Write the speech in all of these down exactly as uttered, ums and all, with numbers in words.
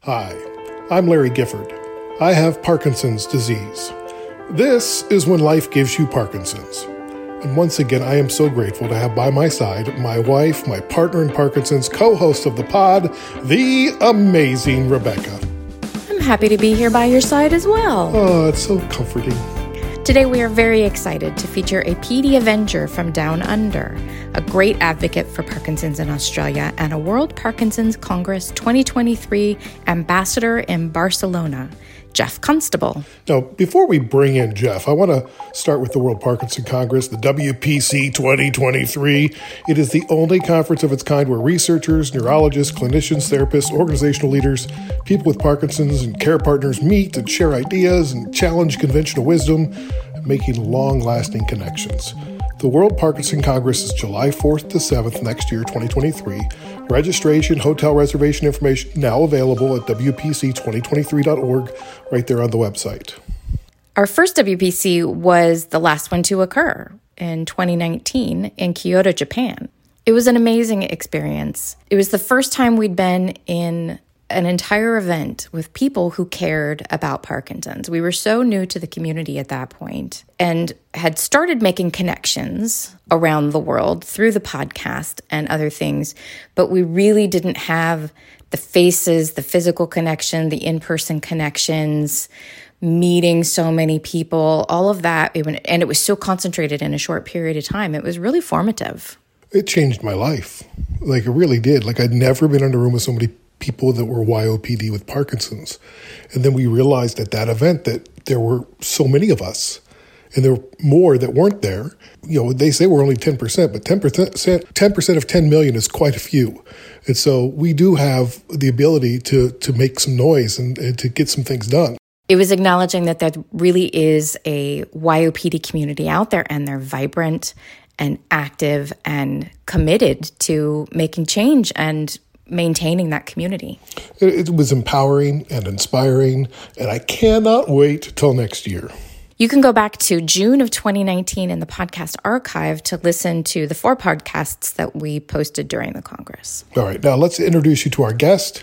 Hi, I'm Larry Gifford. I have Parkinson's disease. This is when life gives you Parkinson's. And once again, I am so grateful to have by my side my wife, my partner in Parkinson's, co-host of the pod, the amazing Rebecca. I'm happy to be here by your side as well. Oh, it's so comforting. Today we are very excited to feature a P D Avenger from Down Under, a great advocate for Parkinson's in Australia and a World Parkinson's Congress twenty twenty-three ambassador in Barcelona, Jeff Constable. Now, before we bring in Jeff, I want to start with the World Parkinson Congress, the W P C twenty twenty-three. It is the only conference of its kind where researchers, neurologists, clinicians, therapists, organizational leaders, people with Parkinson's and care partners meet and share ideas and challenge conventional wisdom, making long-lasting connections. The World Parkinson Congress is July fourth to seventh next year, twenty twenty-three. Registration, hotel reservation information now available at W P C twenty twenty-three dot org, right there on the website. Our first W P C was the last one to occur in twenty nineteen in Kyoto, Japan. It was an amazing experience. It was the first time we'd been in an entire event with people who cared about Parkinson's. We were so new to the community at that point and had started making connections around the world through the podcast and other things, but we really didn't have the faces, the physical connection, the in-person connections, meeting so many people, all of that. And it was so concentrated in a short period of time. It was really formative. It changed my life. Like, it really did. Like, I'd never been in a room with so many people that were Y O P D with Parkinson's. And then we realized at that event that there were so many of us, and there were more that weren't there. You know, they say we're only ten percent, but ten percent, ten percent of ten million is quite a few. And so we do have the ability to to make some noise and, and to get some things done. It was acknowledging that there really is a Y O P D community out there, and they're vibrant and active and committed to making change and maintaining that community. It, it was empowering and inspiring, and I cannot wait till next year. You can go back to June of twenty nineteen in the podcast archive to listen to the four podcasts that we posted during the Congress. All right, now let's introduce you to our guest,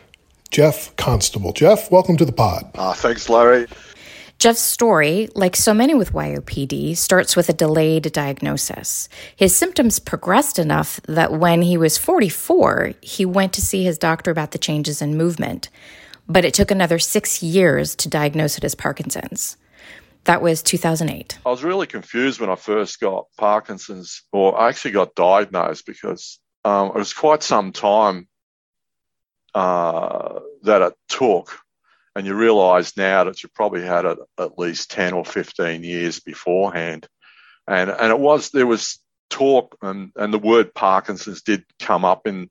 Jeff Constable. Jeff, welcome to the pod. Uh, thanks, Larry. Jeff's story, like so many with Y O P D, starts with a delayed diagnosis. His symptoms progressed enough that when he was forty-four, he went to see his doctor about the changes in movement. But it took another six years to diagnose it as Parkinson's. That was two thousand eight. I was really confused when I first got Parkinson's, or I actually got diagnosed, because um, it was quite some time uh, that it took. And you realise now that you probably had it at least ten or fifteen years beforehand. And and it was, there was talk, and, and the word Parkinson's did come up in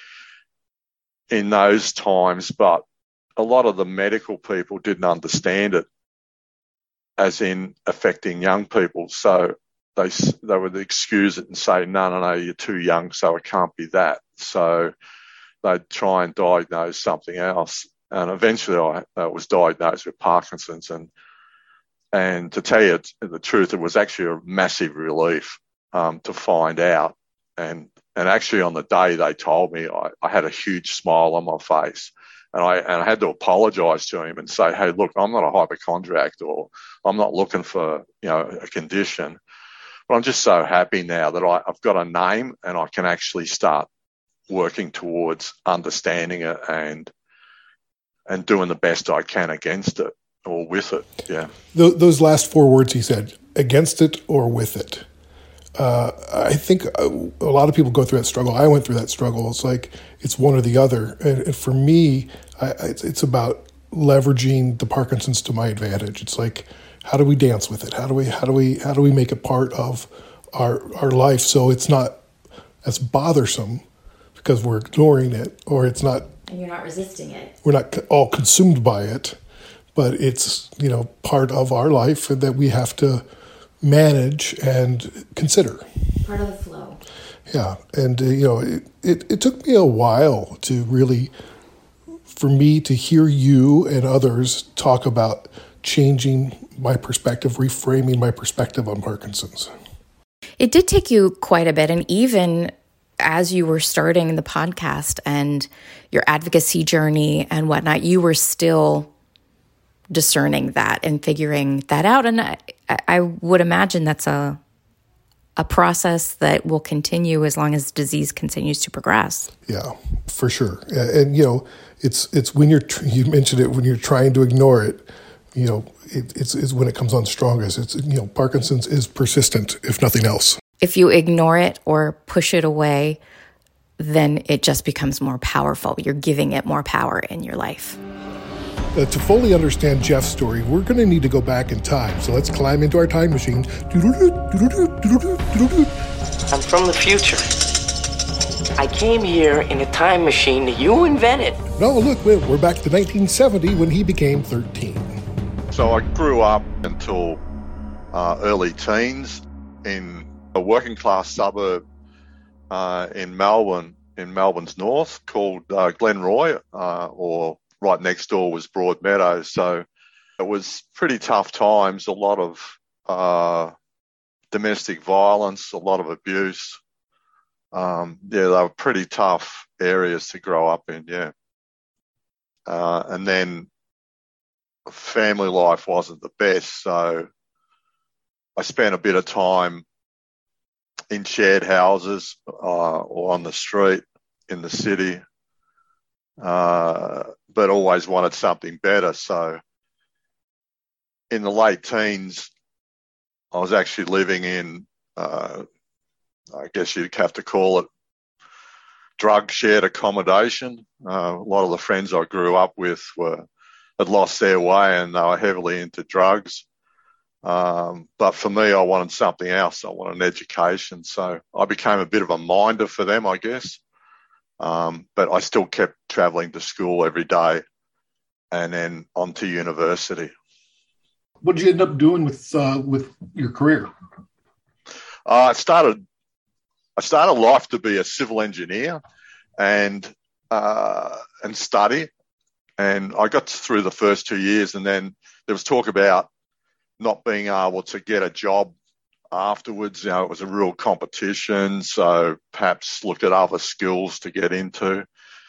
in those times, but a lot of the medical people didn't understand it as in affecting young people. So they they would excuse it and say, no, no, no, you're too young, so it can't be that. So they'd try and diagnose something else. And eventually I uh, was diagnosed with Parkinson's. And and to tell you the truth, it was actually a massive relief um, to find out. And and actually on the day they told me, I, I had a huge smile on my face. And I and I had to apologise to him and say, hey, look, I'm not a hypochondriac, or I'm not looking for, you know, a condition. But I'm just so happy now that I, I've got a name and I can actually start working towards understanding it and and doing the best I can against it or with it, yeah. Th- those last four words he said, against it or with it. Uh, I think a, a lot of people go through that struggle. I went through that struggle. It's like it's one or the other. And, and for me, I, it's, it's about leveraging the Parkinson's to my advantage. It's like, how do we dance with it? How do we how do we how do we make it part of our our life so it's not as bothersome because we're ignoring it, or it's not. And you're not resisting it. We're not all consumed by it, but it's, you know, part of our life that we have to manage and consider. Part of the flow. Yeah, and uh, you know, it, it, it took me a while to really, for me to hear you and others talk about changing my perspective, reframing my perspective on Parkinson's. It did take you quite a bit, and even as you were starting the podcast and your advocacy journey and whatnot, you were still discerning that and figuring that out. And I, I would imagine that's a a process that will continue as long as disease continues to progress. Yeah, for sure. And, and you know, it's it's when you're you mentioned it when you're trying to ignore it. You know, it, it's it's when it comes on strongest. It's you know, Parkinson's is persistent, if nothing else. If you ignore it or push it away, then it just becomes more powerful. You're giving it more power in your life. Uh, to fully understand Jeff's story, we're going to need to go back in time. So let's climb into our time machine. I'm from the future. I came here in a time machine that you invented. No, look, we're back to nineteen seventy when he became thirteen. So I grew up until uh, early teens in a working class suburb uh, in Melbourne, in Melbourne's north, called uh, Glenroy, uh, or right next door was Broadmeadows. So it was pretty tough times, a lot of uh, domestic violence, a lot of abuse. Um, yeah, they were pretty tough areas to grow up in, yeah. Uh, and then family life wasn't the best, so I spent a bit of time in shared houses uh, or on the street in the city, uh, but always wanted something better. So in the late teens, I was actually living in, uh, I guess you'd have to call it drug shared accommodation. Uh, a lot of the friends I grew up with were had lost their way and they were heavily into drugs. Um, but for me, I wanted something else. I wanted an education. So I became a bit of a minder for them, I guess. Um, but I still kept travelling to school every day and then on to university. What did you end up doing with uh, with your career? Uh, I started I started life to be a civil engineer and uh, and study. And I got through the first two years and then there was talk about not being able to get a job afterwards. You know, it was a real competition, so perhaps looked at other skills to get into.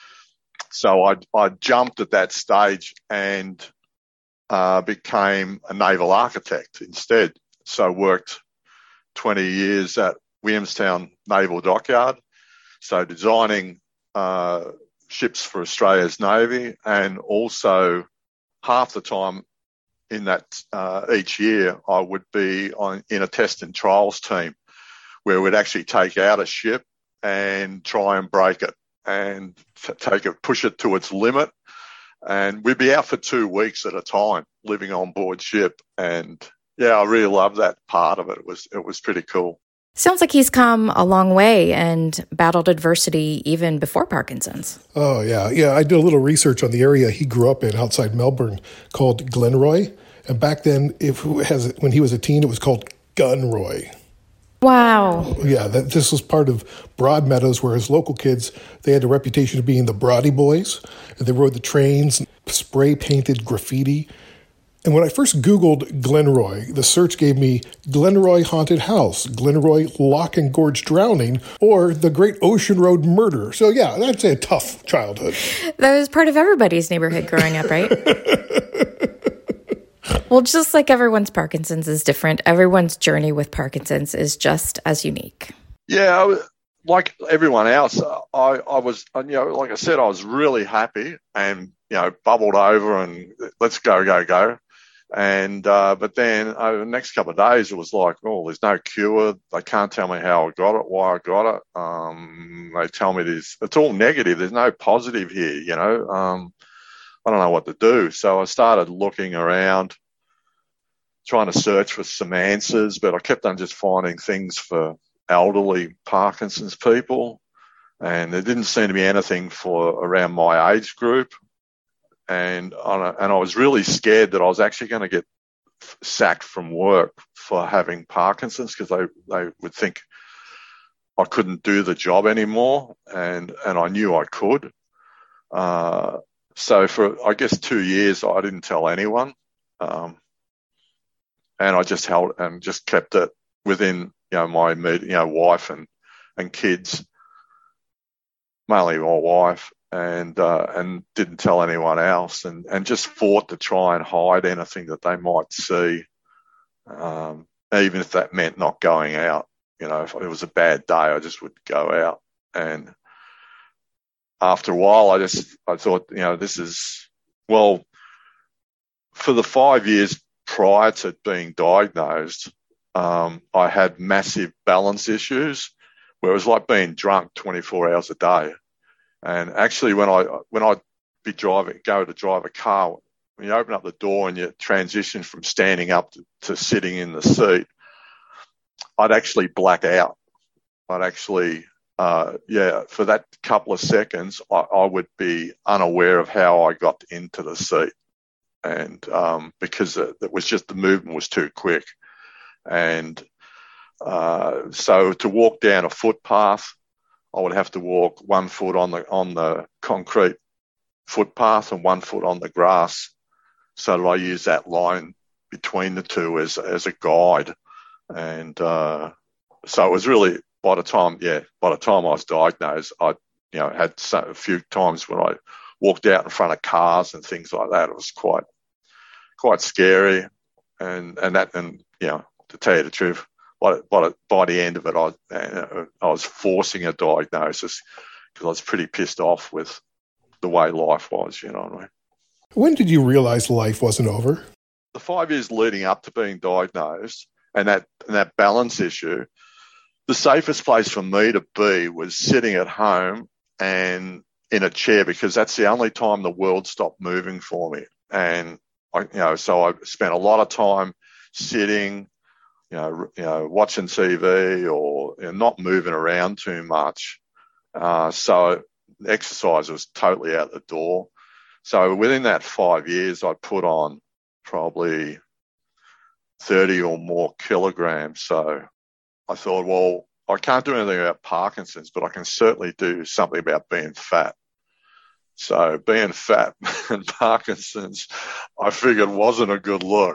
So I, I jumped at that stage and uh, became a naval architect instead. So worked twenty years at Williamstown Naval Dockyard, so designing uh, ships for Australia's Navy, and also half the time in that uh, each year I would be on in a test and trials team where we'd actually take out a ship and try and break it and t- take it, push it to its limit. And we'd be out for two weeks at a time living on board ship. And yeah, I really loved that part of it. It was, it was pretty cool. Sounds like he's come a long way and battled adversity even before Parkinson's. Oh, yeah. Yeah, I did a little research on the area he grew up in outside Melbourne called Glenroy. And back then, if has when he was a teen, it was called Gunroy. Wow. Yeah, that, this was part of Broadmeadows, where his local kids, they had a reputation of being the Broady Boys. And they rode the trains, spray-painted graffiti. And when I first Googled Glenroy, the search gave me Glenroy Haunted House, Glenroy Lock and Gorge Drowning, or the Great Ocean Road Murder. So yeah, that's a tough childhood. That was part of everybody's neighborhood growing up, right? Well, just like everyone's Parkinson's is different, everyone's journey with Parkinson's is just as unique. Yeah, I was, like everyone else, I, I was, you know, like I said, I was really happy and, you know, bubbled over and let's go, go, go. And, uh, but then over the next couple of days, it was like, oh, there's no cure. They can't tell me how I got it, why I got it. Um, they tell me this, it's all negative. There's no positive here, you know. Um, I don't know what to do. So I started looking around, trying to search for some answers, but I kept on just finding things for elderly Parkinson's people. And there didn't seem to be anything for around my age group. And and I was really scared that I was actually going to get sacked from work for having Parkinson's, because they, they would think I couldn't do the job anymore, and, and I knew I could. Uh, so for, I guess, two years, I didn't tell anyone. Um, and I just held and just kept it within, you know, my immediate, you know, wife and, and kids. mainly my wife, and uh, and didn't tell anyone else, and, and just fought to try and hide anything that they might see, um, even if that meant not going out. You know, if it was a bad day, I just would go out. And after a while, I just I thought, you know, this is, well, for the five years prior to being diagnosed, um, I had massive balance issues, where it was like being drunk twenty-four hours a day. And actually, when I when I'd be driving, go to drive a car, when you open up the door and you transition from standing up to, to sitting in the seat, I'd actually black out. I'd actually, uh, yeah, for that couple of seconds, I, I would be unaware of how I got into the seat, and um, because it, it was just the movement was too quick, and uh, so to walk down a footpath, I would have to walk one foot on the on the concrete footpath and one foot on the grass, so that I use that line between the two as as a guide. And uh, so it was really, by the time, yeah, by the time I was diagnosed, I, you know, had so, a few times when I walked out in front of cars and things like that. It was quite, quite scary, and and that, and you know, to tell you the truth, by by, by the end of it, I I was forcing a diagnosis because I was pretty pissed off with the way life was. You know what I mean? When did you realize life wasn't over? The five years leading up to being diagnosed, and that and that balance issue, the safest place for me to be was sitting at home and in a chair, because that's the only time the world stopped moving for me. And I, you know, so I spent a lot of time sitting, you know, you know, watching T V, or you know, not moving around too much. Uh, so exercise was totally out the door. So within that five years, I put on probably thirty or more kilograms. So I thought, well, I can't do anything about Parkinson's, but I can certainly do something about being fat. So being fat and Parkinson's, I figured wasn't a good look.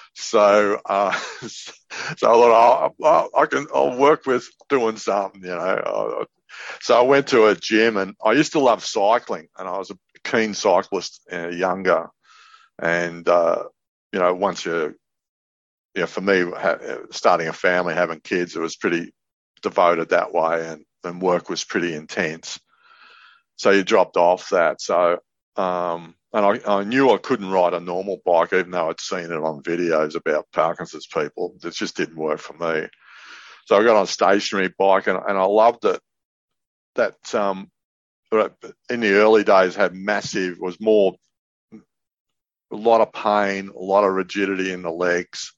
So, uh, so I thought, oh, I can, I'll work with doing something, you know. So I went to a gym, and I used to love cycling, and I was a keen cyclist uh, younger. And, uh, you know, once you, you know, for me, ha- starting a family, having kids, it was pretty devoted that way, and, and work was pretty intense. So you dropped off that. So, um, and I, I knew I couldn't ride a normal bike, even though I'd seen it on videos about Parkinson's people. It just didn't work for me. So I got on a stationary bike, and, and I loved it. That, um, in the early days had massive, was more, a lot of pain, a lot of rigidity in the legs.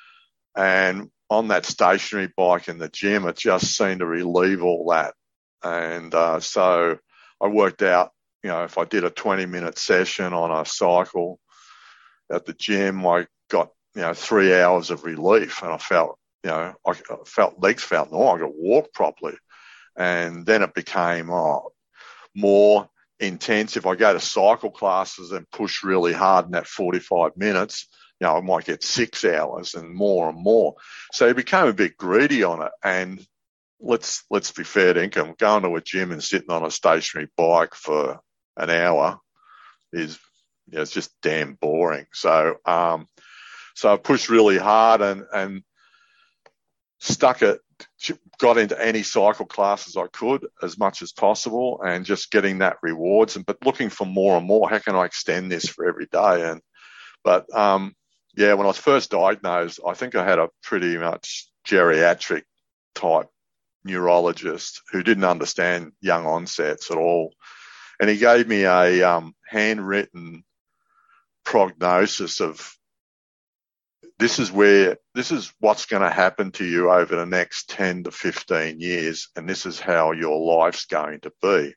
And on that stationary bike in the gym, it just seemed to relieve all that. And uh, so I worked out, you know, if I did a twenty minute session on a cycle at the gym, I got, you know, three hours of relief, and I felt, you know, I felt legs felt normal. I could walk properly. And then it became oh, more intense. If I go to cycle classes and push really hard in that forty-five minutes, you know, I might get six hours and more and more. So it became a bit greedy on it. And let's let's be fair to income. Going to a gym and sitting on a stationary bike for an hour is, you know, it's just damn boring. So um, so I pushed really hard and and stuck it. Got into any cycle classes I could as much as possible, and just getting that rewards, and but looking for more and more. How can I extend this for every day? And but um, yeah, when I was first diagnosed, I think I had a pretty much geriatric type neurologist who didn't understand young onsets at all, and he gave me a um, handwritten prognosis of, this is where, this is what's going to happen to you over the next ten to fifteen years, and this is how your life's going to be.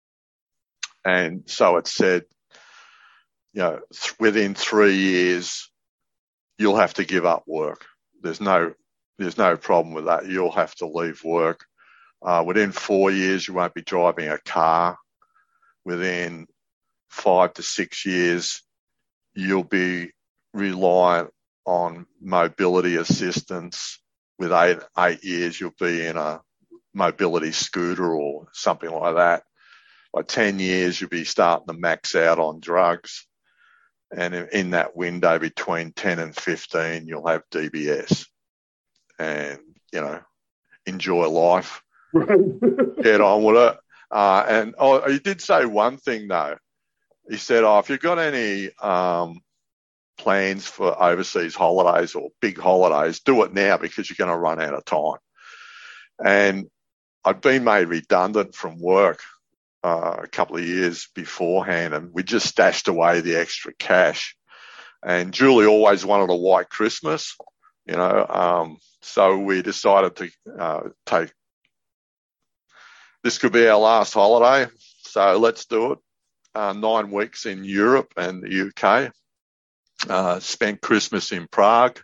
And so it said, you know, th- within three years, you'll have to give up work. There's no, there's no problem with that. You'll have to leave work. Uh, within four years, you won't be driving a car. Within five to six years, you'll be reliant on mobility assistance. With eight eight years, you'll be in a mobility scooter or something like that. by ten years, you'll be starting to max out on drugs. And in, in that window between ten and fifteen, you'll have D B S. And, you know, enjoy life. Get on with it. Uh, and oh, he did say one thing, though. He said, oh, if you've got any um, plans for overseas holidays or big holidays, do it now because you're going to run out of time. And I'd been made redundant from work uh, a couple of years beforehand, and we just stashed away the extra cash. And Julie always wanted a white Christmas, you know, um, so we decided to uh, take, this could be our last holiday, so let's do it. Uh, nine weeks in Europe and the U K. Uh, spent Christmas in Prague.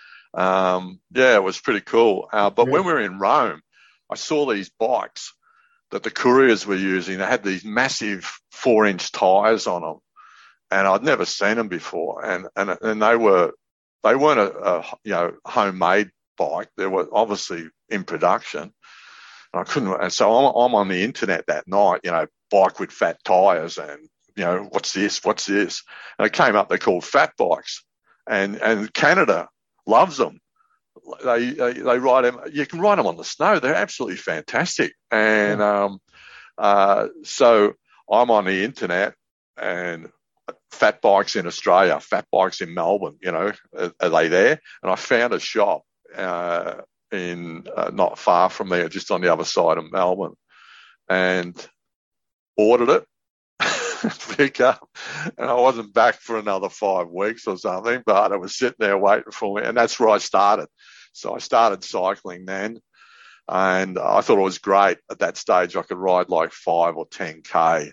Um, yeah, it was pretty cool. Uh, but yeah. When we were in Rome, I saw these bikes that the couriers were using. They had these massive four-inch tyres on them, and I'd never seen them before. And and and they were they weren't a, a you know homemade bike. They were obviously in production. And I couldn't. And so I'm, I'm on the internet that night, you know, bike with fat tyres, and you know, what's this? What's this? And it came up. They're called fat bikes, and and Canada loves them. They, they they ride them. You can ride them on the snow. They're absolutely fantastic. And um, uh, so I'm on the internet, and fat bikes in Australia, fat bikes in Melbourne. You know, are, are they there? And I found a shop uh, in uh, not far from there, just on the other side of Melbourne, and ordered it. Pick up, and I wasn't back for another five weeks or something, but I was sitting there waiting for me, and that's where I started. So I started cycling then, and I thought it was great. At that stage, I could ride like five or ten K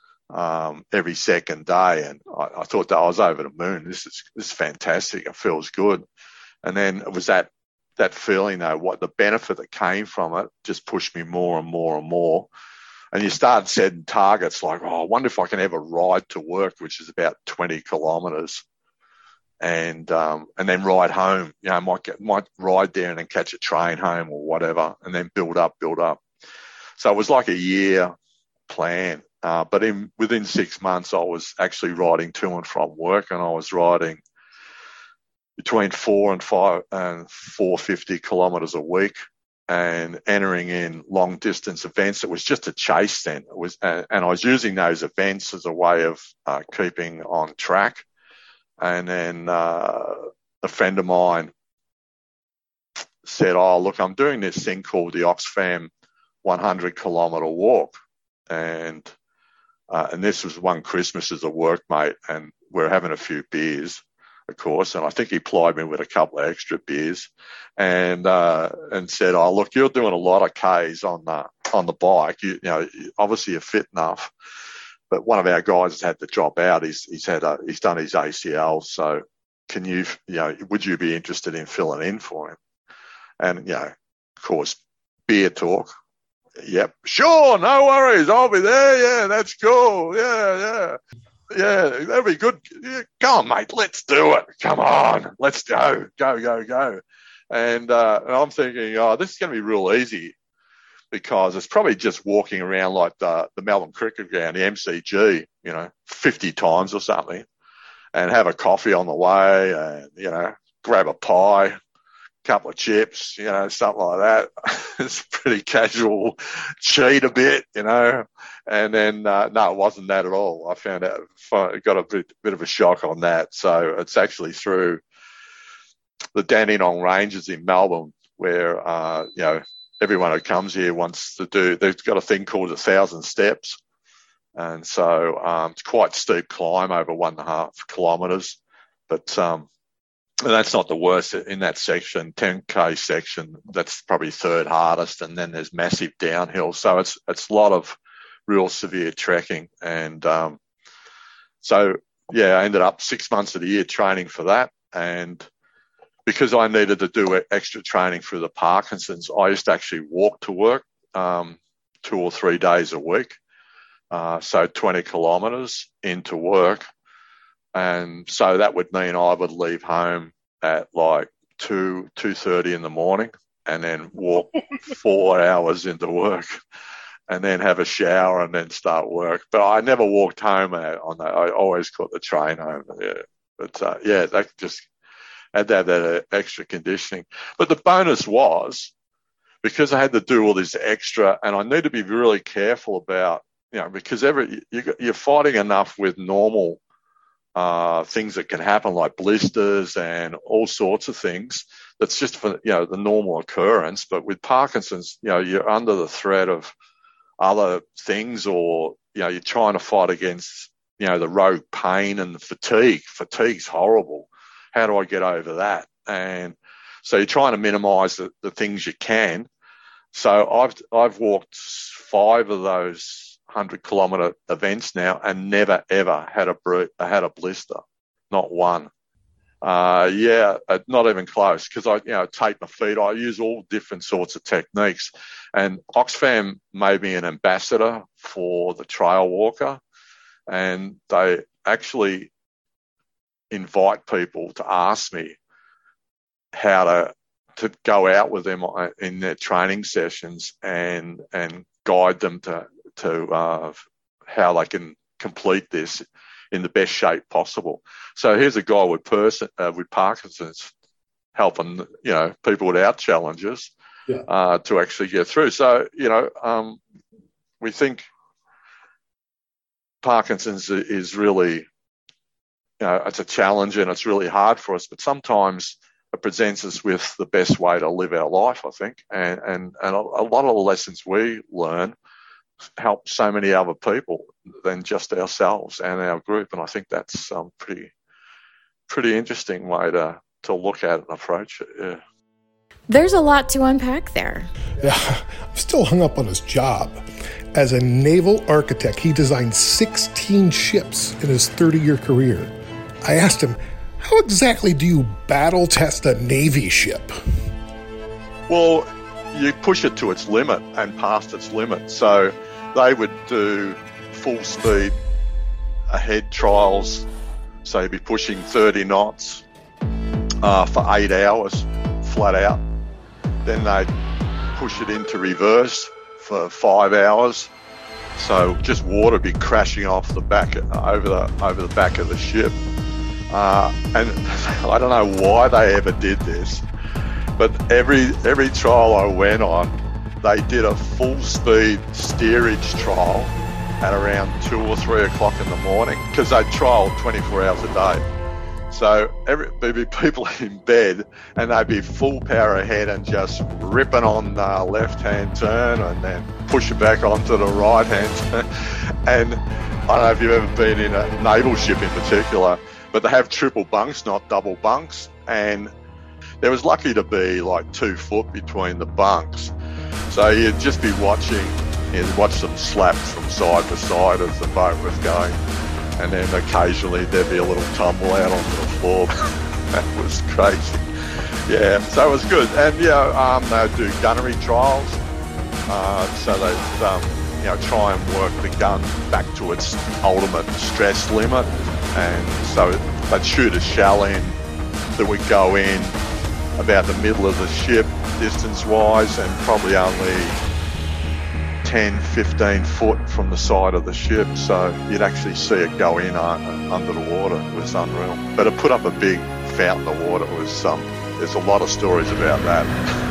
um, every second day, and I, I thought that I was over the moon. This is this is fantastic. It feels good. And then it was that that feeling, though, what the benefit that came from it just pushed me more and more and more. And you start setting targets like, oh, I wonder if I can ever ride to work, which is about twenty kilometres, and um, and then ride home. You know, might get, might ride there and then catch a train home or whatever, and then build up, build up. So it was like a year plan. Uh, but in within six months, I was actually riding to and from work, and I was riding between four and five and four fifty kilometres a week, and entering in long distance events. It was just a chase then. It was, uh, and I was using those events as a way of uh, keeping on track. And then uh, a friend of mine said, oh, look, I'm doing this thing called the Oxfam one hundred kilometre walk. And uh, and this was one Christmas as a workmate, and we're having a few beers, of course, and I think he plied me with a couple of extra beers, and uh, and said, "Oh, look, you're doing a lot of Ks on the on the bike. You, you know, obviously you're fit enough, but one of our guys has had to drop out. He's he's had a, he's done his A C L. So, can you, you know, would you be interested in filling in for him?" And you know, of course, beer talk. Yep, sure, no worries, I'll be there. Yeah, that's cool. Yeah, yeah. Yeah, that'd be good. Yeah, come on, mate, let's do it. Come on, let's go, go, go, go. And, uh, and I'm thinking, oh, this is going to be real easy because it's probably just walking around like the, the Melbourne Cricket Ground, the M C G, you know, fifty times or something, and have a coffee on the way and, you know, grab a pie, couple of chips, you know, something like that. It's pretty casual, cheat a bit, you know. And then, uh, no, it wasn't that at all. I found out, got a bit, bit of a shock on that. So it's actually through the Dandenong Ranges in Melbourne where, uh, you know, everyone who comes here wants to do, they've got a thing called a thousand steps. And so um, it's quite steep climb over one and a half kilometres. But um, and that's not the worst in that section, ten K section. That's probably third hardest, and then there's massive downhill. So it's it's a lot of real severe trekking, and um, so yeah, I ended up six months of the year training for that, and because I needed to do extra training for the Parkinson's, I used to actually walk to work um, two or three days a week, uh, so twenty kilometres into work. And so that would mean I would leave home at like two, two thirty in the morning and then walk four hours into work. and then have a shower and then start work. But I never walked home on that. I always caught the train home. Yeah. But uh, yeah, that just had to have that extra conditioning. But the bonus was, because I had to do all this extra, and I need to be really careful about, you know, because every you, you're fighting enough with normal uh, things that can happen, like blisters and all sorts of things. That's just for, you know, the normal occurrence. But with Parkinson's, you know, you're under the threat of other things, or, you know, you're trying to fight against, you know, the rogue pain and the fatigue. Fatigue's horrible. How do I get over that? And so you're trying to minimise the, the things you can. So I've I've walked five of those hundred kilometre events now, and never ever had a had a blister, not one. Uh, yeah, not even close, because I, you know, tape my feet. I use all different sorts of techniques, and Oxfam made me an ambassador for the Trail Walker, and they actually invite people to ask me how to to go out with them in their training sessions and and guide them to to uh, how they can complete this in the best shape possible. So here's a guy with person uh, with Parkinson's helping, you know, people without challenges yeah. uh, to actually get through. So, you know, um, we think Parkinson's is really, you know, it's a challenge and it's really hard for us, but sometimes it presents us with the best way to live our life, I think. And, and, and a, a lot of the lessons we learn help so many other people than just ourselves and our group. And I think that's um pretty, pretty interesting way to, to look at it and approach it. Yeah. There's a lot to unpack there. Yeah, I'm still hung up on his job. As a naval architect, he designed sixteen ships in his thirty-year career. I asked him, how exactly do you battle test a Navy ship? Well, you push it to its limit and past its limit. So they would do full speed ahead trials. So you'd be pushing thirty knots uh, for eight hours flat out. Then they'd push it into reverse for five hours. So just water would be crashing off the back over the over the back of the ship. Uh, and I don't know why they ever did this, but every every trial I went on, they did a full speed steerage trial at around two or three o'clock in the morning, because they trialled twenty-four hours a day. So every, there'd be people in bed and they'd be full power ahead and just ripping on the left-hand turn and then push it back onto the right-hand turn. And I don't know if you've ever been in a naval ship in particular, but they have triple bunks, not double bunks. And there was lucky to be like two foot between the bunks. So you'd just be watching, you'd watch them slap from side to side as the boat was going. And then occasionally there'd be a little tumble out onto the floor. That was crazy. Yeah, so it was good. And, you know, um, they'd do gunnery trials. Uh, so they'd, um, you know, try and work the gun back to its ultimate stress limit. And so they'd shoot a shell in that would go in about the middle of the ship distance-wise, and probably only ten, fifteen foot from the side of the ship. So you'd actually see it go in uh, under the water. It was unreal. But it put up a big fountain of water. It was, um, there's a lot of stories about that.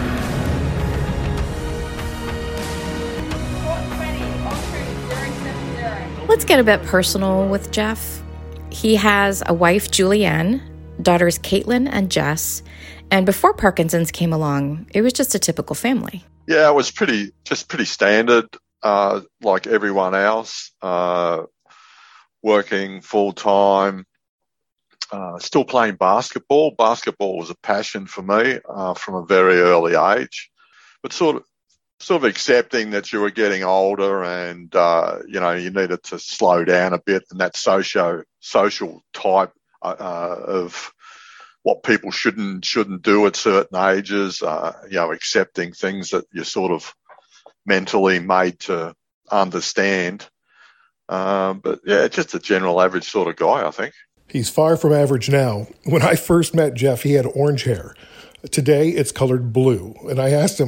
Let's get a bit personal with Jeff. He has a wife, Julianne, daughters Caitlin and Jess, and before Parkinson's came along, it was just a typical family. Yeah, it was pretty, just pretty standard, uh, like everyone else, uh, working full time, uh, still playing basketball. Basketball was a passion for me uh, from a very early age, but sort of, sort of accepting that you were getting older and, uh, you know, you needed to slow down a bit, and that socio, social type uh, of what people shouldn't shouldn't do at certain ages, uh, you know, accepting things that you're sort of mentally made to understand. Um, but, yeah, just a general average sort of guy, I think. He's far from average now. When I first met Jeff, he had orange hair. Today, it's colored blue. And I asked him,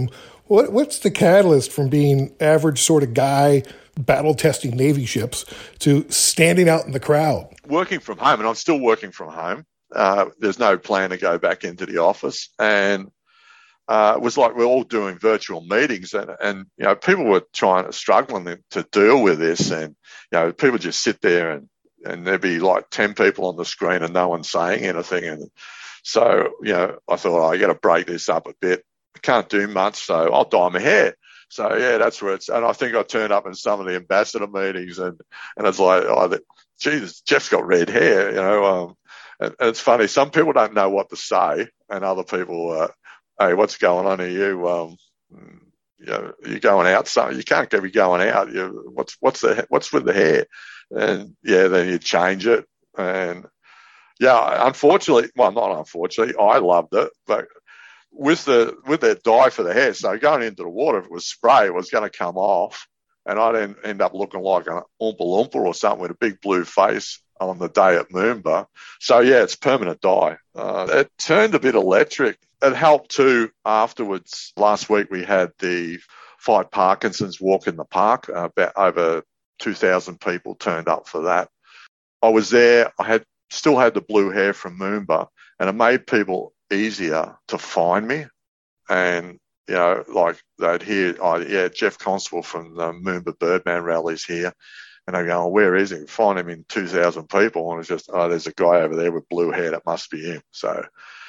What What's the catalyst from being average sort of guy battle-testing Navy ships to standing out in the crowd? Working from home, and I'm still working from home. Uh, there's no plan to go back into the office. And uh, it was like we're all doing virtual meetings, and, and you know, people were trying to, struggling to deal with this. And, you know, people just sit there and, and there'd be like ten people on the screen and no one saying anything. And so, you know, I thought, oh, I got to break this up a bit. I can't do much, so I'll dye my hair. So, yeah, that's where it's, and I think I turned up in some of the ambassador meetings, and, and it's like, oh, Jesus, Jeff's got red hair, you know. Um, and, and it's funny, some people don't know what to say, and other people, uh, hey, what's going on here? You, um, you know, you're going out, so you can't be going out. You, what's, what's the, what's with the hair? And yeah, then you change it. And yeah, unfortunately, well, not unfortunately, I loved it, but with the with that dye for the hair, so going into the water, if it was spray, it was going to come off, and I'd end, end up looking like an Oompa Loompa or something with a big blue face on the day at Moomba. So yeah, it's permanent dye. Uh, it turned a bit electric. It helped too afterwards. Last week we had the Fight Parkinson's Walk in the Park. Uh, about over two thousand people turned up for that. I was there. I had still had the blue hair from Moomba, and it made people easier to find me. And, you know, like they'd hear, oh, yeah, Jeff Constable from the Moomba Birdman rallies here. And they go, oh, where is he? Find him in two thousand people. And it's just, oh, there's a guy over there with blue hair. That must be him. So,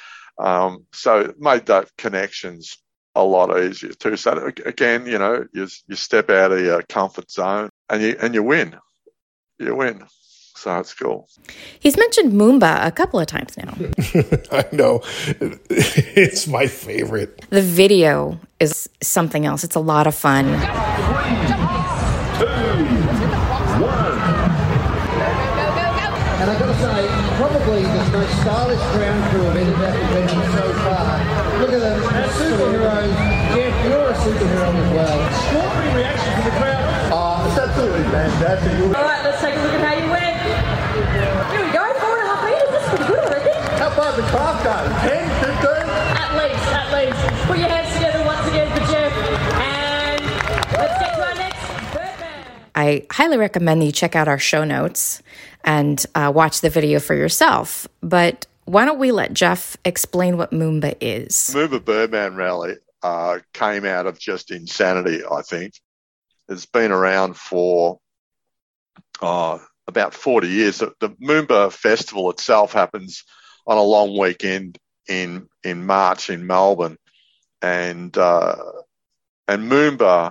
um, so it made that connections a lot easier too. So again, you know, you, you step out of your comfort zone and you, and you win. You win. So it's cool. He's mentioned Moomba a couple of times now. I know. It's my favorite. The video is something else. It's a lot of fun. Three, two, one. And I've got to say, probably the most stylish ground crew of any convention so far. Look at them, superheroes. Jeff, you're a superhero as well. Extraordinary reaction from the crowd. Oh, it's absolutely fantastic. All right, let's take a look at how you went. Here we go, four and a half metres. That's pretty good, I reckon. How far the craft go? ten, fifteen? At least, at least. Put your hands together once again for Jeff. And let's get to our next Birdman. I highly recommend that you check out our show notes and uh, watch the video for yourself. But why don't we let Jeff explain what Moomba is? Moomba Birdman Rally uh, came out of just insanity, I think. It's been around for uh, about forty years. The, the Moomba Festival itself happens on a long weekend in in March in Melbourne, and uh, and Moomba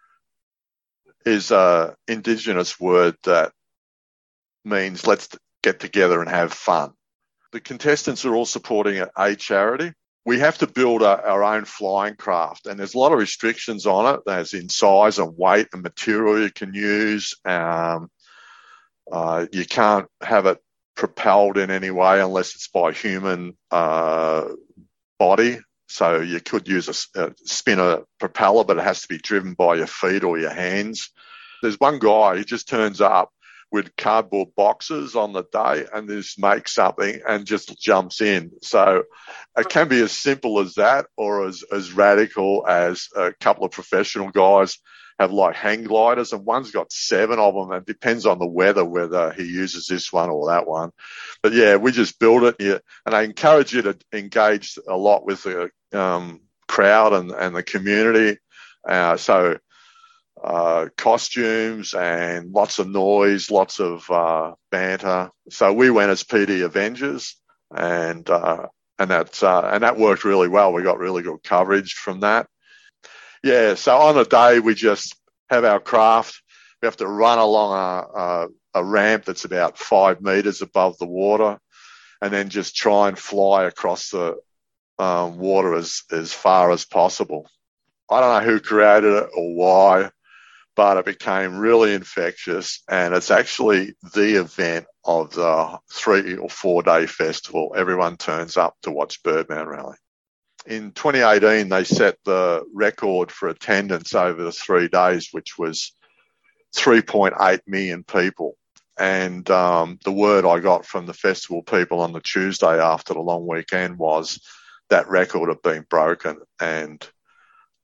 is an Indigenous word that means let's get together and have fun. The contestants are all supporting a, a charity. We have to build a, our own flying craft, and there's a lot of restrictions on it, as in size and weight and material you can use. Um, uh, you can't have it propelled in any way unless it's by human uh, body. So you could use a, a spinner propeller, but it has to be driven by your feet or your hands. There's one guy, he just turns up with cardboard boxes on the day and just makes something and just jumps in. So it can be as simple as that, or as, as radical as a couple of professional guys have like hang gliders, and one's got seven of them, and it depends on the weather whether he uses this one or that one. But yeah, we just build it, yeah, and I encourage you to engage a lot with the um, crowd and, and the community. Uh, so uh, costumes and lots of noise, lots of uh, banter. So we went as P D Avengers, and uh, and that uh, and that worked really well. We got really good coverage from that. Yeah, so on the day we just have our craft. We have to run along a, a, a ramp that's about five metres above the water, and then just try and fly across the um, water as, as far as possible. I don't know who created it or why, but it became really infectious, and it's actually the event of the three or four day festival. Everyone turns up to watch Birdman Rally. In twenty eighteen, they set the record for attendance over the three days, which was three point eight million people. And um, the word I got from the festival people on the Tuesday after the long weekend was that record had been broken. And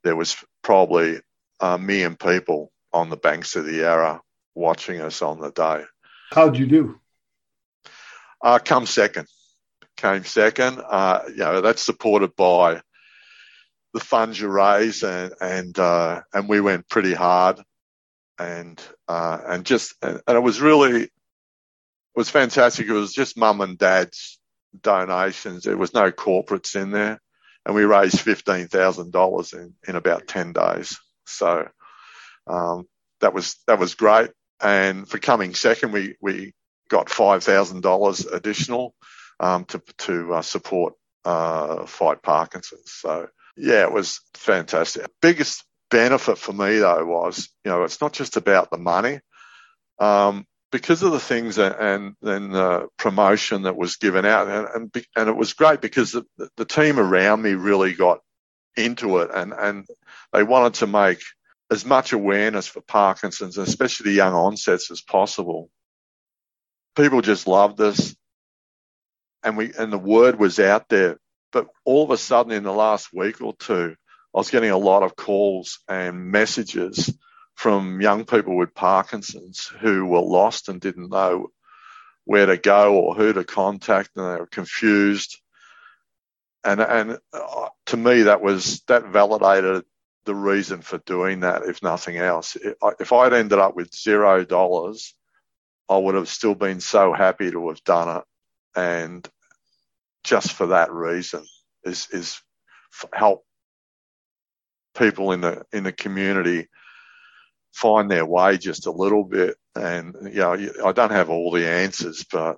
there was probably a million people on the banks of the Yarra watching us on the day. How'd you do? Uh, come second. Came second. Uh, you know, that's supported by the funds you raise, and and uh, and we went pretty hard, and uh, and just and, and it was really it was fantastic. It was just mum and dad's donations. There was no corporates in there, and we raised fifteen thousand dollars in in about ten days. So um, that was that was great. And for coming second, we we got five thousand dollars additional um, to to uh, support uh, Fight Parkinson's. So. Yeah, it was fantastic. Biggest benefit for me, though, was, you know, it's not just about the money. Um, because of the things and then the promotion that was given out, and and, and it was great because the, the team around me really got into it, and, and they wanted to make as much awareness for Parkinson's, especially the young onsets, as possible. People just loved us, and we and the word was out there. But all of a sudden, in the last week or two, I was getting a lot of calls and messages from young people with Parkinson's who were lost and didn't know where to go or who to contact, and they were confused. And and uh, to me, that was that validated the reason for doing that, if nothing else. If I'd ended up with zero dollars, I would have still been so happy to have done it. And just for that reason is is help people in the in the community find their way just a little bit. And you know, I don't have all the answers, but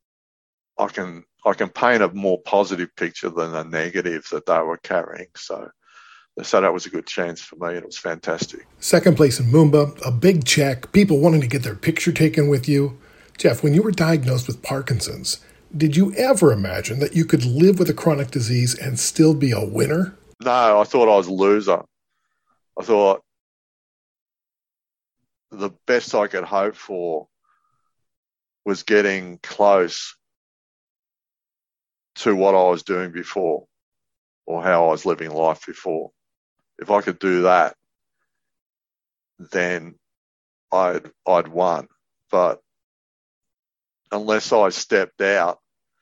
I can I can paint a more positive picture than the negative that they were carrying. So so that was a good chance for me, and it was fantastic. Second place in Moomba, a big check, people wanting to get their picture taken with you. Jeff, when you were diagnosed with Parkinson's, did you ever imagine that you could live with a chronic disease and still be a winner? No, I thought I was a loser. I thought the best I could hope for was getting close to what I was doing before, or how I was living life before. If I could do that, then I'd I'd won. But unless I stepped out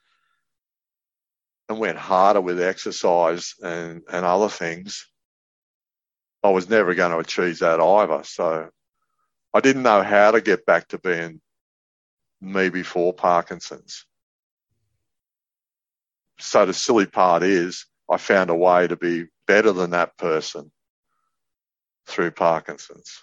and went harder with exercise and, and other things, I was never going to achieve that either. So I didn't know how to get back to being me before Parkinson's. So the silly part is I found a way to be better than that person through Parkinson's.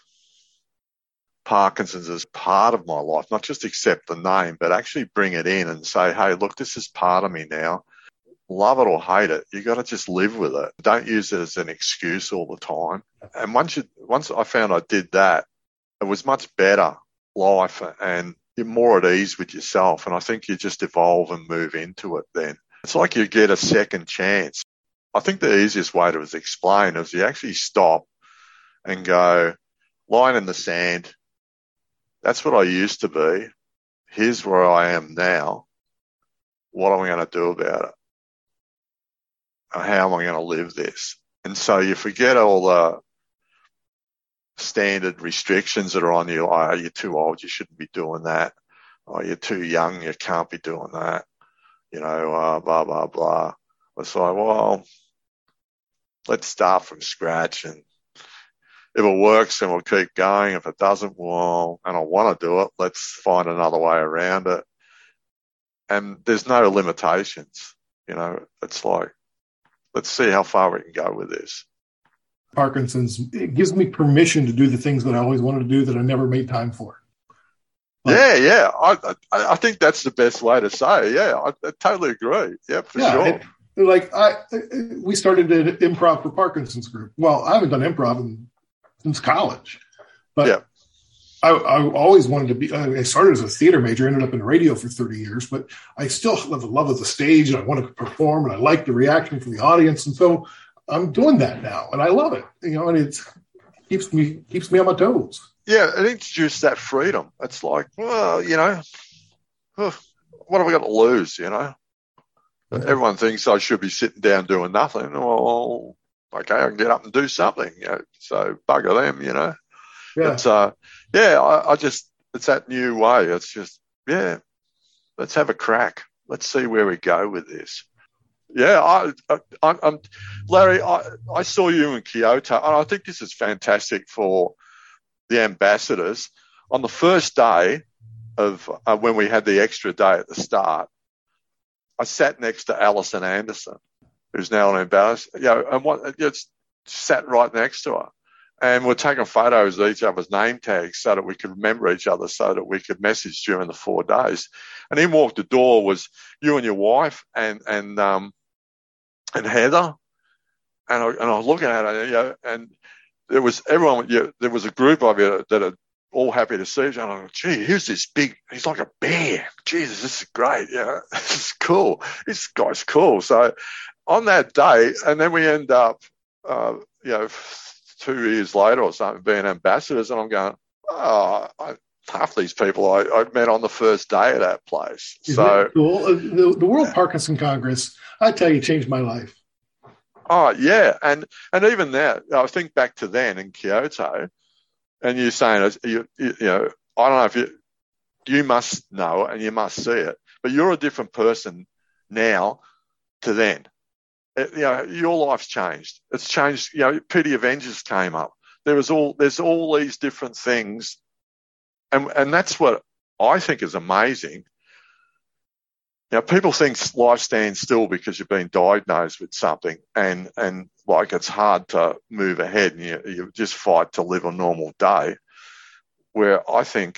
Parkinson's is part of my life, not just accept the name, but actually bring it in and say, hey, look, this is part of me now. Love it or hate it, you got to just live with it. Don't use it as an excuse all the time. And once you, once I found I did that, it was much better life, and you're more at ease with yourself. And I think you just evolve and move into it then. It's like you get a second chance. I think the easiest way to explain is you actually stop and go, line in the sand. That's what I used to be. Here's where I am now. What am I going to do about it? How am I going to live this? And so you forget all the standard restrictions that are on you. Oh, you're too old, you shouldn't be doing that. Oh, you're too young, you can't be doing that. You know, uh, blah, blah, blah. It's like, well, let's start from scratch, and if it works, then we'll keep going. If it doesn't, well, and I want to do it, let's find another way around it. And there's no limitations. You know, it's like, let's see how far we can go with this. Parkinson's, it gives me permission to do the things that I always wanted to do that I never made time for. Like, yeah, yeah. I, I I think that's the best way to say it. Yeah, I, I totally agree. Yeah, for yeah, sure. It, like, I, we started an improv for Parkinson's group. Well, I haven't done improv in, since college, but yeah. I, I always wanted to be, I started as a theater major, ended up in radio for thirty years, but I still have the love of the stage, and I want to perform, and I like the reaction from the audience. And so I'm doing that now, and I love it, you know, and it keeps me, keeps me on my toes. Yeah. It introduced that freedom. It's like, well, you know, what have I got to lose? You know, everyone thinks I should be sitting down doing nothing. Well, okay, I can get up and do something. You know, so bugger them, you know. Yeah. But uh, yeah, I, I just it's that new way. It's just yeah, let's have a crack. Let's see where we go with this. Yeah, I, I, I'm, I'm Larry. I, I saw you in Kyoto, and I think this is fantastic for the ambassadors. On the first day of uh, when we had the extra day at the start, I sat next to Alison Anderson, who's now an ambassador. You know, and what just sat right next to her, and we're taking photos of each other's name tags so that we could remember each other, so that we could message during the four days. And in walked the door was you and your wife and and um and Heather, and I and I was looking at her, you know, and there was everyone. You know, there was a group of you that are all happy to see each other. I'm like, gee, here's this big. He's like a bear. Jesus, this is great. Yeah, you know, this is cool. This guy's cool. So on that day, and then we end up, uh, you know, two years later or something, being ambassadors, and I'm going, oh, I, half these people I, I met on the first day of that place. Isn't so that cool? The, the World Parkinson Congress, I tell you, changed my life. Oh yeah, and and even that, I think back to then in Kyoto, and you're saying, you, you, you know, I don't know if you you must know and you must see it, but you're a different person now to then. It, you know, your life's changed. It's changed. You know, P D Avengers came up. There was all there's all these different things, and and that's what I think is amazing. You know, people think life stands still because you've been diagnosed with something, and and like it's hard to move ahead, and you, you just fight to live a normal day. Where I think,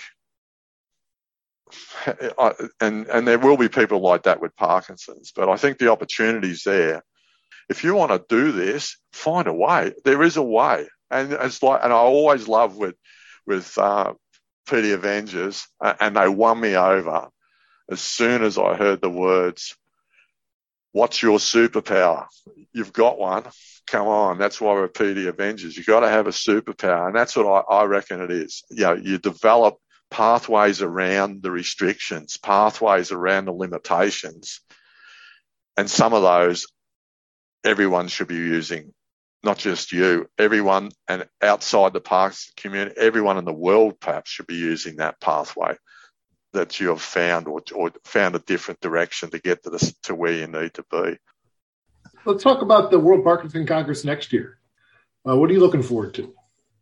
I, and and there will be people like that with Parkinson's, but I think the opportunity's there. If you want to do this, find a way. There is a way, and it's like, and I always love with with uh, P D Avengers, and they won me over. As soon as I heard the words, what's your superpower? You've got one. Come on. That's why we're P D Avengers. You've got to have a superpower. And that's what I, I reckon it is. You know, you develop pathways around the restrictions, pathways around the limitations. And some of those, everyone should be using, not just you, everyone, and outside the parks community, everyone in the world perhaps should be using that pathway that you have found, or, or found a different direction to get to the, to where you need to be. Let's talk about the World Parkinson Congress next year. Uh, what are you looking forward to?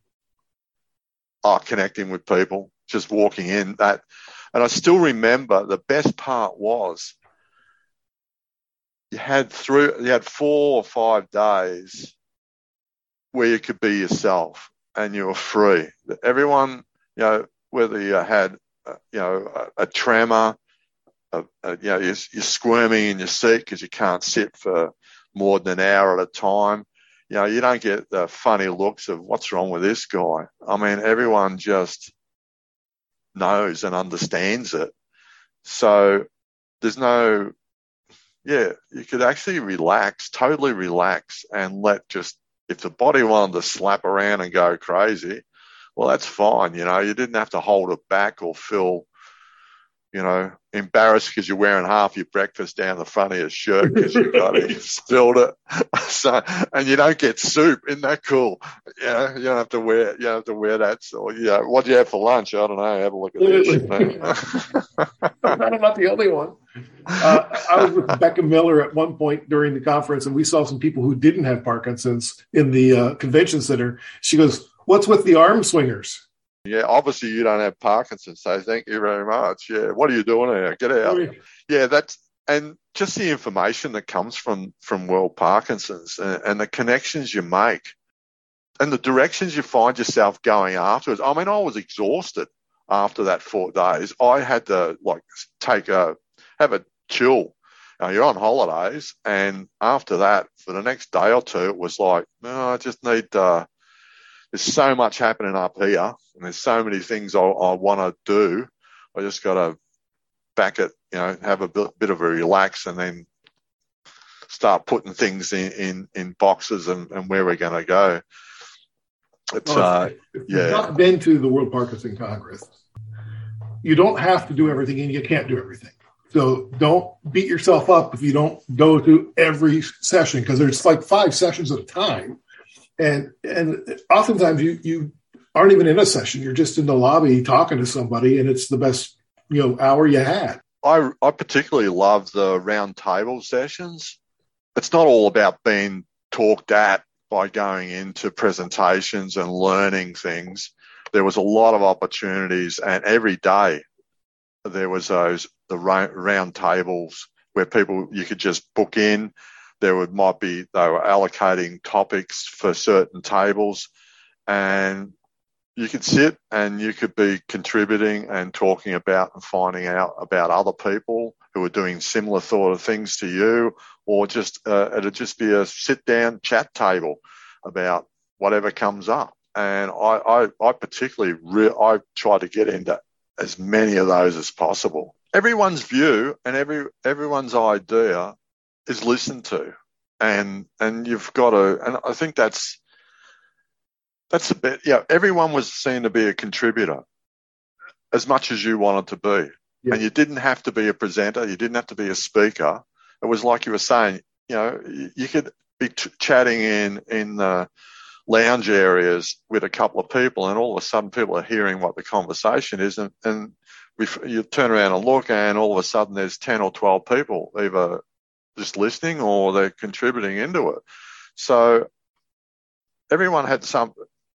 Oh, connecting with people, just walking in that. And I still remember the best part was you had through, you had four or five days where you could be yourself and you were free. Everyone, you know, whether you had Uh, you know, a, a tremor, a, a, you know, you're, you're squirming in your seat because you can't sit for more than an hour at a time. You know, you don't get the funny looks of what's wrong with this guy. I mean, everyone just knows and understands it. So there's no, yeah, you could actually relax, totally relax, and let just, if the body wanted to slap around and go crazy, well, that's fine. You know, you didn't have to hold it back or feel, you know, embarrassed because you're wearing half your breakfast down the front of your shirt because you got it, you spilled it. So, and you don't get soup. Isn't that cool? You know, you don't have to wear, you don't have to wear that. So, yeah, what do you have for lunch? I don't know. Have a look at this. You know? I'm not the only one. Uh, I was with Becca Miller at one point during the conference, and we saw some people who didn't have Parkinson's in the uh, convention center. She goes, what's with the arm swingers? Yeah, obviously you don't have Parkinson's, so thank you very much. Yeah, what are you doing here? Get out. Yeah, that's, and just the information that comes from, from World Parkinson's, and, and the connections you make and the directions you find yourself going afterwards. I mean, I was exhausted after that four days. I had to like take a, have a chill. Now, you're on holidays, and after that, for the next day or two, it was like, no, I just need to, there's so much happening up here, and there's so many things I, I want to do. I just got to back it, you know, have a bit, bit of a relax, and then start putting things in, in, in boxes and, and where we're going to go. It's, well, uh, if yeah. you've not been to the World Parkinson Congress, you don't have to do everything, and you can't do everything. So don't beat yourself up if you don't go to every session, because there's like five sessions at a time. And and oftentimes you you aren't even in a session. You're just in the lobby talking to somebody, and it's the best, you know, hour you had. I, I particularly love the round table sessions. It's not all about being talked at by going into presentations and learning things. There was a lot of opportunities, and every day there was those the round tables where people, you could just book in. There would might be they were allocating topics for certain tables, and you could sit and you could be contributing and talking about and finding out about other people who are doing similar sort of things to you, or just uh, it'd just be a sit down chat table about whatever comes up. And I, I, I particularly re- I try to get into as many of those as possible. Everyone's view and every everyone's idea is listened to, and and you've got to. And I think that's that's a bit. Yeah, everyone was seen to be a contributor as much as you wanted to be, yeah. And you didn't have to be a presenter. You didn't have to be a speaker. It was like you were saying. You know, you could be t- chatting in in the lounge areas with a couple of people, and all of a sudden people are hearing what the conversation is, and, and we, you turn around and look, and all of a sudden there's ten or twelve people either just listening or they're contributing into it. So everyone had some,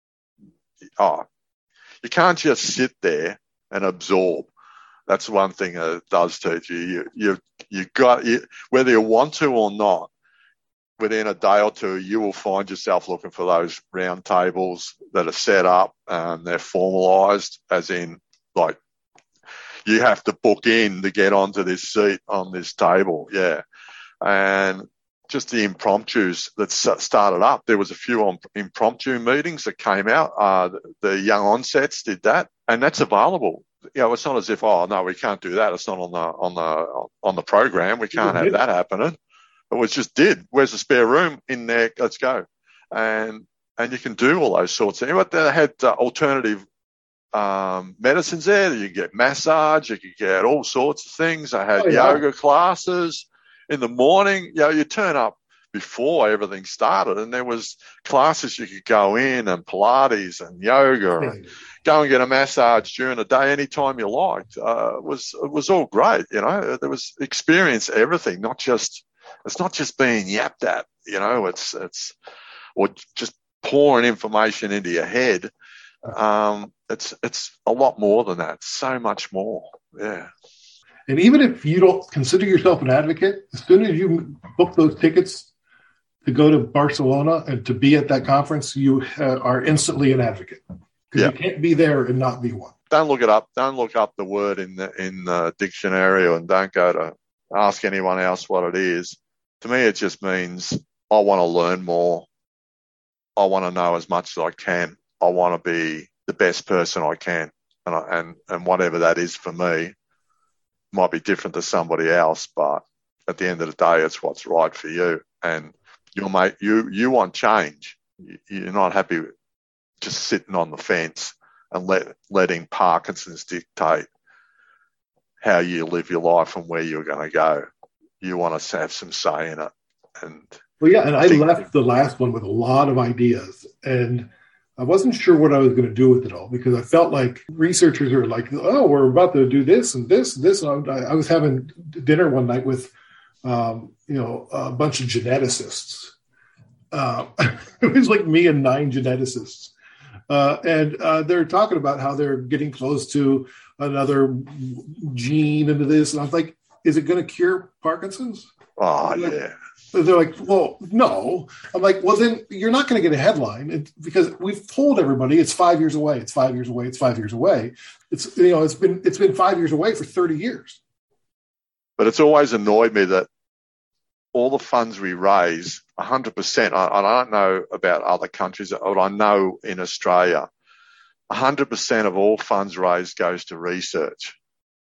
oh, you can't just sit there and absorb. That's one thing that it does teach you. You, you, you got, you, whether you want to or not, within a day or two, you will find yourself looking for those round tables that are set up. Um, they're formalised, as in, like, you have to book in to get onto this seat on this table. Yeah. And just the impromptus that started up. There was a few impromptu meetings that came out. Uh, the, the young onsets did that, and that's available. You know, it's not as if, oh no, we can't do that. It's not on the on the on the program. We can't have that happening. It was just did. Where's the spare room in there? Let's go, and and you can do all those sorts of things. But they had uh, alternative um, medicines there. You could get massage. You could get all sorts of things. I had oh, yeah. yoga classes in the morning. You know, you turn up before everything started, and there was classes you could go in, and Pilates and yoga, and go and get a massage during the day anytime you liked. Uh, it was it was all great, you know. There was experience everything, not just it's not just being yapped at, you know. It's it's or just pouring information into your head. Um, it's it's a lot more than that. So much more, yeah. And even if you don't consider yourself an advocate, as soon as you book those tickets to go to Barcelona and to be at that conference, you uh, are instantly an advocate, because yeah. you can't be there and not be one. Don't look it up. Don't look up the word in the in the dictionary, and don't go to ask anyone else what it is. To me, it just means I want to learn more. I want to know as much as I can. I want to be the best person I can, and I, and and whatever that is for me might be different to somebody else, but at the end of the day, it's what's right for you. And you'll make you you want change. You're not happy with just sitting on the fence and let letting Parkinson's dictate how you live your life and where you're going to go. You want to have some say in it. And well, yeah, and I left the last one with a lot of ideas, and I wasn't sure what I was going to do with it all, because I felt like researchers are like, oh, we're about to do this and this and this. And I, I was having dinner one night with, um, you know, a bunch of geneticists. Uh, it was like me and nine geneticists. Uh, and uh, they're talking about how they're getting close to another gene into this. And I was like, is it going to cure Parkinson's? Oh, like, yeah. They're like, well, no. I'm like, well, then you're not going to get a headline, it, because we've told everybody it's five years away. It's five years away. It's five years away. It's, you know, it's been, it's been five years away for thirty years. But it's always annoyed me that all the funds we raise, one hundred percent, I, I don't know about other countries, but I know in Australia, one hundred percent of all funds raised goes to research.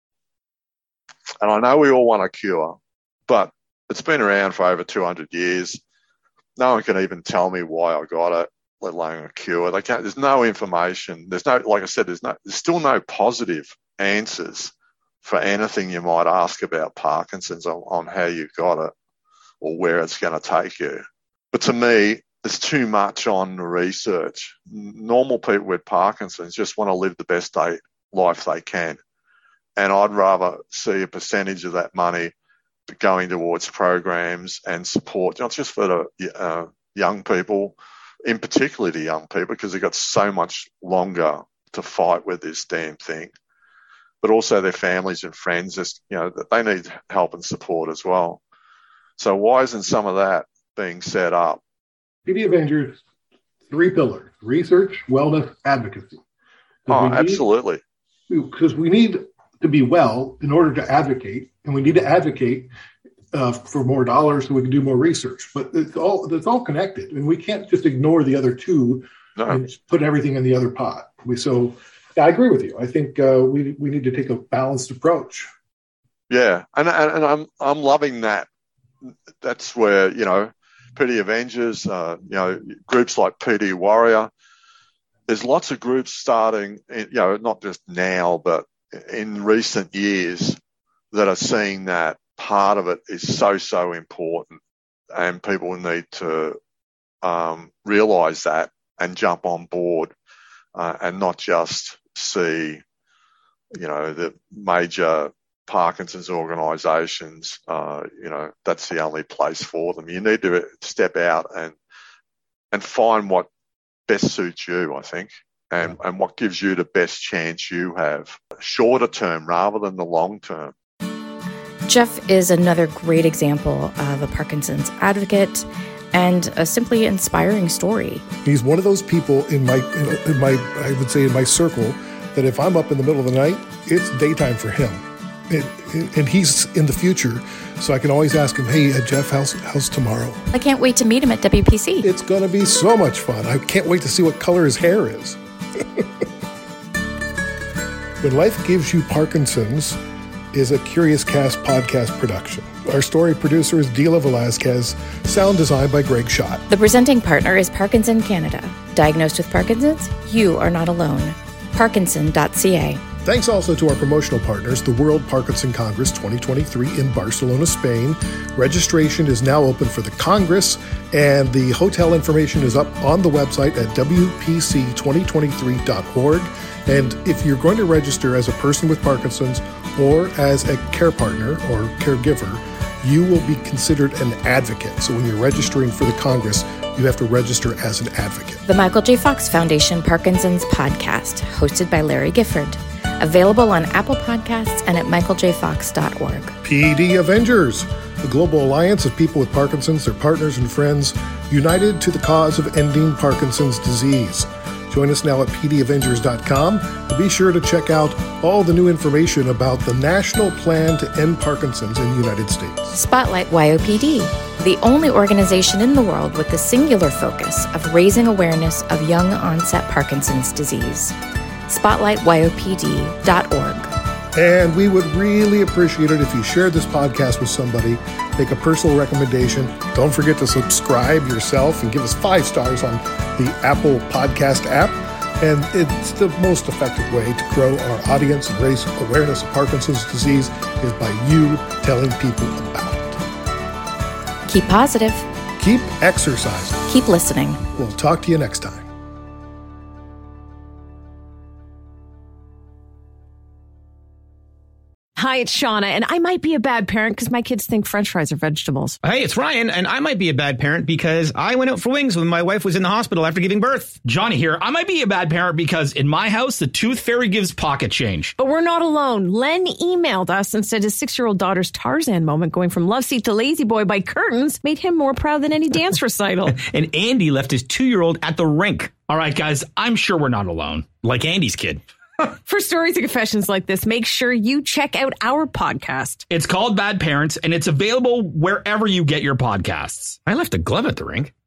And I know we all want a cure, but it's been around for over two hundred years. No one can even tell me why I got it, let alone a cure. They can't, there's no information. There's no, like I said, there's no, there's still no positive answers for anything you might ask about Parkinson's on, on how you got it or where it's going to take you. But to me, there's too much on the research. Normal people with Parkinson's just want to live the best day, life they can. And I'd rather see a percentage of that money going towards programs and support, not just for the uh, young people, in particular the young people, because they've got so much longer to fight with this damn thing, but also their families and friends, just, you know, that they need help and support as well. So why isn't some of that being set up? P D Avengers, three pillars: research, wellness, advocacy. Oh, we absolutely. Because we need to be well in order to advocate, and we need to advocate uh, for more dollars so we can do more research. But it's all it's all connected, and we can't just ignore the other two no. and put everything in the other pot. We so yeah, I agree with you. I think uh, we we need to take a balanced approach. Yeah, and and, and I'm I'm loving that. That's where, you know, P D Avengers, uh, you know, groups like P D Warrior. There's lots of groups starting, you know, not just now, but in recent years, that are seeing that part of it is so, so important, and people need to um, realise that and jump on board uh, and not just see, you know, the major Parkinson's organisations, uh, you know, that's the only place for them. You need to step out and and find what best suits you, I think. And, and what gives you the best chance you have, shorter term rather than the long term. Jeff is another great example of a Parkinson's advocate and a simply inspiring story. He's one of those people in my, in my, I would say in my circle, that if I'm up in the middle of the night, it's daytime for him. It, it, and he's in the future, so I can always ask him, hey, uh, Jeff, how's, how's tomorrow? I can't wait to meet him at W P C. It's going to be so much fun. I can't wait to see what color his hair is. When Life Gives You Parkinson's is a Curious Cast podcast production. Our story producer is Dila Velazquez, sound design by Greg Schott. The presenting partner is Parkinson Canada. Diagnosed with Parkinson's? You are not alone. Parkinson dot c a. Thanks also to our promotional partners, the World Parkinson Congress twenty twenty-three in Barcelona, Spain. Registration is now open for the Congress, and the hotel information is up on the website at w p c twenty twenty-three dot org. And if you're going to register as a person with Parkinson's or as a care partner or caregiver, you will be considered an advocate. So when you're registering for the Congress, you have to register as an advocate. The Michael J. Fox Foundation Parkinson's Podcast, hosted by Larry Gifford. Available on Apple Podcasts and at michael j fox dot org. P D Avengers, the global alliance of people with Parkinson's, their partners and friends, united to the cause of ending Parkinson's disease. Join us now at p d avengers dot com and be sure to check out all the new information about the national plan to end Parkinson's in the United States. Spotlight Y O P D, the only organization in the world with the singular focus of raising awareness of young onset Parkinson's disease. spotlight y o p d dot org. And we would really appreciate it if you shared this podcast with somebody, make a personal recommendation. Don't forget to subscribe yourself and give us five stars on the Apple Podcast app. And it's the most effective way to grow our audience and raise awareness of Parkinson's disease is by you telling people about it. Keep positive. Keep exercising. Keep listening. We'll talk to you next time. Hi, it's Shauna, and I might be a bad parent because my kids think French fries are vegetables. Hey, it's Ryan, and I might be a bad parent because I went out for wings when my wife was in the hospital after giving birth. Johnny here. I might be a bad parent because in my house, the tooth fairy gives pocket change. But we're not alone. Len emailed us and said his six-year-old daughter's Tarzan moment going from love seat to lazy boy by curtains made him more proud than any dance recital. And Andy left his two-year-old at the rink. All right, guys, I'm sure we're not alone. Like Andy's kid. For stories and confessions like this, make sure you check out our podcast. It's called Bad Parents, and it's available wherever you get your podcasts. I left a glove at the rink.